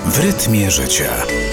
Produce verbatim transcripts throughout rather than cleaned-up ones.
W rytmie życia.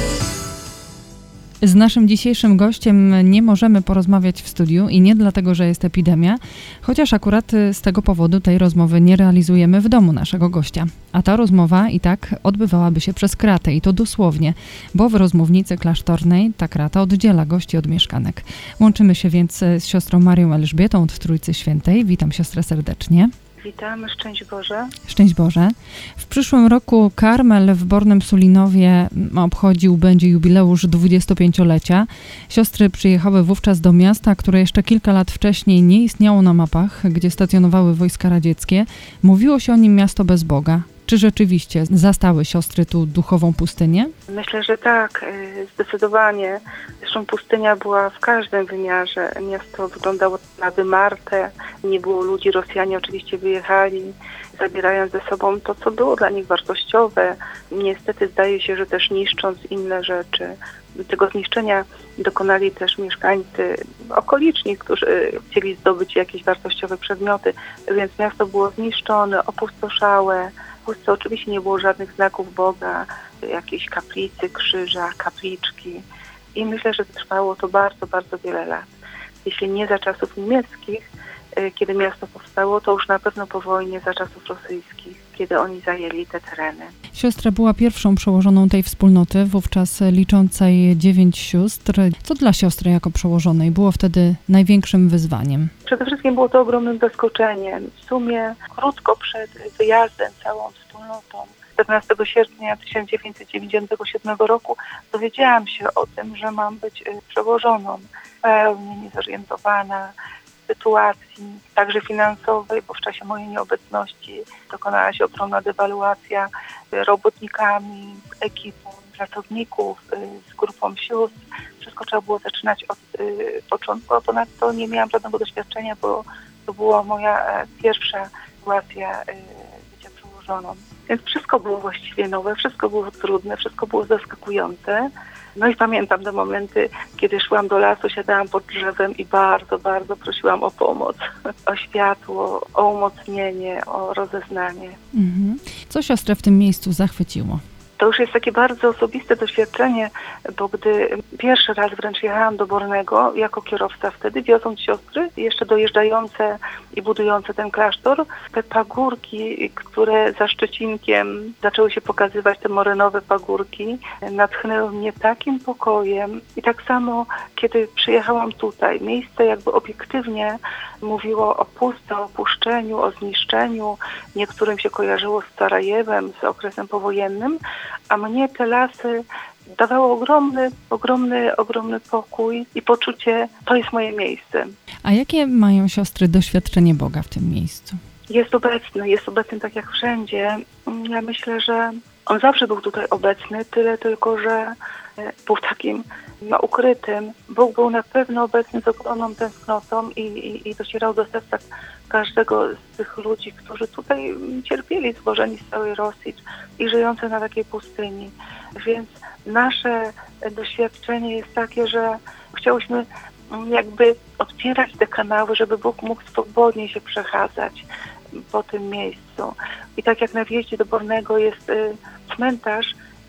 Z naszym dzisiejszym gościem nie możemy porozmawiać w studiu i nie dlatego, że jest epidemia, chociaż akurat z tego powodu tej rozmowy nie realizujemy w domu naszego gościa. A ta rozmowa i tak odbywałaby się przez kratę i to dosłownie, bo w rozmównicy klasztornej ta krata oddziela gości od mieszkanek. Łączymy się więc z siostrą Marią Elżbietą od Trójcy Świętej. Witam siostrę serdecznie. Witam, szczęść Boże. Szczęść Boże. W przyszłym roku Karmel w Bornem Sulinowie obchodził będzie jubileusz dwudziestopięciolecia. Siostry przyjechały wówczas do miasta, które jeszcze kilka lat wcześniej nie istniało na mapach, gdzie stacjonowały wojska radzieckie. Mówiło się o nim miasto bez Boga. Czy rzeczywiście zastały siostry tu duchową pustynię? Myślę, że tak, zdecydowanie. Zresztą pustynia była w każdym wymiarze. Miasto wyglądało na wymarte, nie było ludzi, Rosjanie oczywiście wyjechali, zabierając ze sobą to, co było dla nich wartościowe. Niestety zdaje się, że też niszcząc inne rzeczy. Tego zniszczenia dokonali też mieszkańcy okoliczni, którzy chcieli zdobyć jakieś wartościowe przedmioty, więc miasto było zniszczone, opustoszałe. W Polsce oczywiście nie było żadnych znaków Boga, jakiejś kaplicy, krzyża, kapliczki i myślę, że trwało to bardzo, bardzo wiele lat. Jeśli nie za czasów niemieckich, kiedy miasto powstało, to już na pewno po wojnie za czasów rosyjskich, kiedy oni zajęli te tereny. Siostra była pierwszą przełożoną tej wspólnoty, wówczas liczącej dziewięć sióstr. Co dla siostry jako przełożonej było wtedy największym wyzwaniem? Przede wszystkim było to ogromnym zaskoczeniem. W sumie krótko przed wyjazdem całą wspólnotą, czternastego sierpnia tysiąc dziewięćset dziewięćdziesiątego siódmego roku, dowiedziałam się o tym, że mam być przełożoną, pełnie niezorientowana sytuacji, także finansowej, bo w czasie mojej nieobecności dokonała się ogromna dewaluacja robotnikami, ekipą pracowników, z grupą sióstr. Wszystko trzeba było zaczynać od y, początku, a ponadto nie miałam żadnego doświadczenia, bo to była moja y, pierwsza sytuacja y, bycia przełożoną. Więc wszystko było właściwie nowe, wszystko było trudne, wszystko było zaskakujące. No i pamiętam te momenty, kiedy szłam do lasu, siadałam pod drzewem i bardzo, bardzo prosiłam o pomoc, o światło, o umocnienie, o rozeznanie. Mhm. Co siostrę w tym miejscu zachwyciło? To już jest takie bardzo osobiste doświadczenie, bo gdy pierwszy raz wręcz jechałam do Bornego jako kierowca wtedy, wioząc siostry, jeszcze dojeżdżające i budujące ten klasztor, te pagórki, które za Szczecinkiem zaczęły się pokazywać, te morynowe pagórki, natchnęły mnie takim pokojem. I tak samo, kiedy przyjechałam tutaj, miejsce jakby obiektywnie mówiło o pustce, o opuszczeniu, o zniszczeniu. Niektórym się kojarzyło z Sarajewem, z okresem powojennym, a mnie te lasy dawało ogromny, ogromny, ogromny pokój i poczucie, to jest moje miejsce. A jakie mają siostry doświadczenie Boga w tym miejscu? Jest obecny, jest obecny tak jak wszędzie. Ja myślę, że on zawsze był tutaj obecny, tyle tylko, że był takim no, ukrytym. Bóg był na pewno obecny z ogromną tęsknotą i, i, i docierał do serca każdego z tych ludzi, którzy tutaj cierpieli, zwożeni z całej Rosji i żyjący na takiej pustyni. Więc nasze doświadczenie jest takie, że chciałyśmy jakby otwierać te kanały, żeby Bóg mógł swobodnie się przechadzać po tym miejscu. I tak jak na wjeździe do Bornego jest y, cmentarz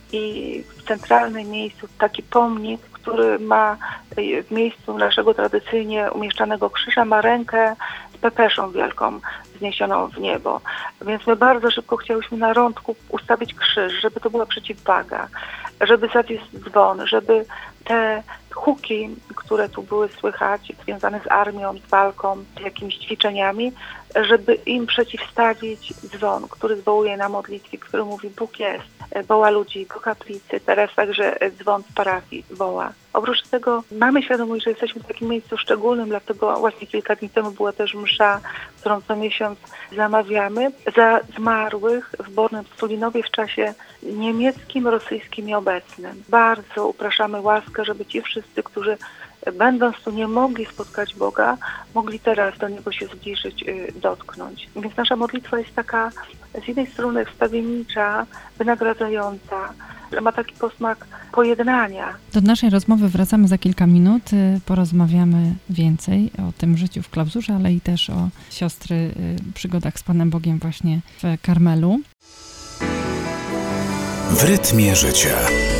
i w centralnym miejscu taki pomnik, który ma y, w miejscu naszego tradycyjnie umieszczanego krzyża, ma rękę z pepeszą wielką wzniesioną w niebo. Więc my bardzo szybko chciałyśmy na rądku ustawić krzyż, żeby to była przeciwwaga, żeby zawiózł dzwon, żeby te huki, które tu były słychać, związane z armią, z walką, z jakimiś ćwiczeniami, żeby im przeciwstawić dzwon, który zwołuje na modlitwie, który mówi Bóg jest, woła ludzi do kaplicy, teraz także dzwon z parafii woła. Oprócz tego mamy świadomość, że jesteśmy w takim miejscu szczególnym, dlatego właśnie kilka dni temu była też msza, którą co miesiąc zamawiamy, za zmarłych w Bornym Sulinowie w czasie niemieckim, rosyjskim i obecnym. Bardzo upraszamy łaskę, żeby ci wszyscy, którzy będąc tu nie mogli spotkać Boga, mogli teraz do Niego się zbliżyć, dotknąć. Więc nasza modlitwa jest taka z jednej strony wstawiennicza, wynagradzająca, ma taki posmak pojednania. Do naszej rozmowy wracamy za kilka minut. Porozmawiamy więcej o tym życiu w klauzurze, ale i też o siostry przygodach z Panem Bogiem właśnie w Karmelu. W rytmie życia.